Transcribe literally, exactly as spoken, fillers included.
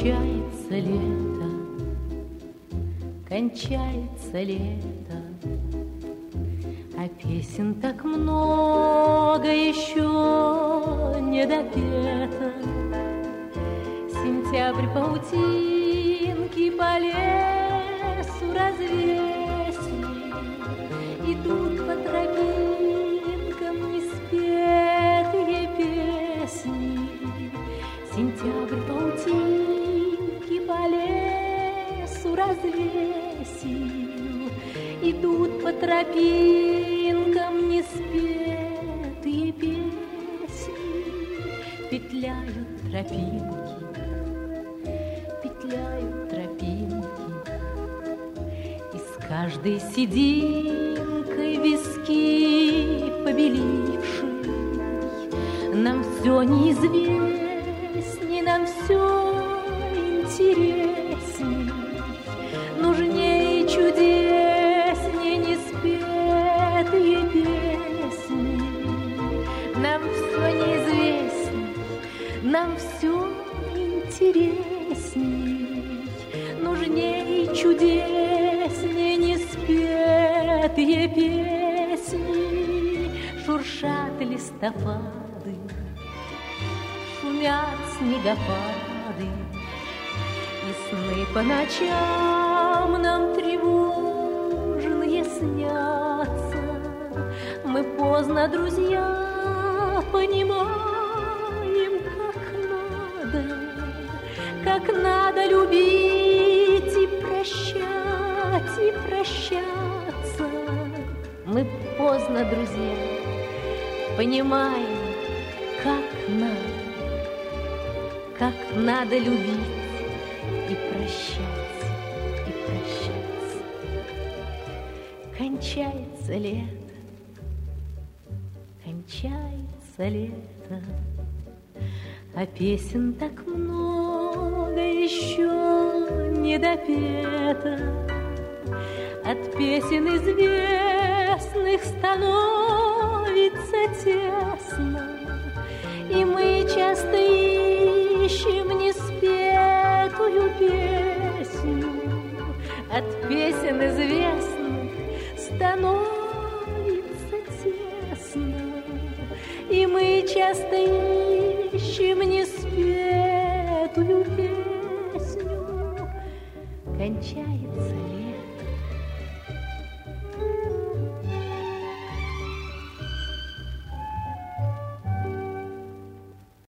Кончается лето, кончается лето, а песен так много еще не допето. Сентябрь паутинки по лесу развесил, идут по тропинкам неспетые песни. Сентябрь паутинки по лесу развесил, идут по тропинкам неспетые песни. Петляют тропинки, петляют тропинки, и с каждой сединкой виски побелившей. Нам все неизвестней, нам все интересней, нужнее и чудесней неспетые песни. Нам все неизвестней, нам все интересней, нужнее и чудесней неспетые песни. Шуршат листопады, шумят снегопады, и сны по ночам нам тревожные снятся. Мы поздно, друзья, понимаем, как надо, как надо любить и прощать, и прощаться. Мы поздно, друзья, понимаем, как надо, как надо любить и прощать, и прощаться. Кончается лето, кончается лето, а песен так много еще не допето. От песен известных становится тесно, и мы часто ищем неспетую песню. От песен известных становится тесно, и мы часто ищем неспетую песню. Кончается лето,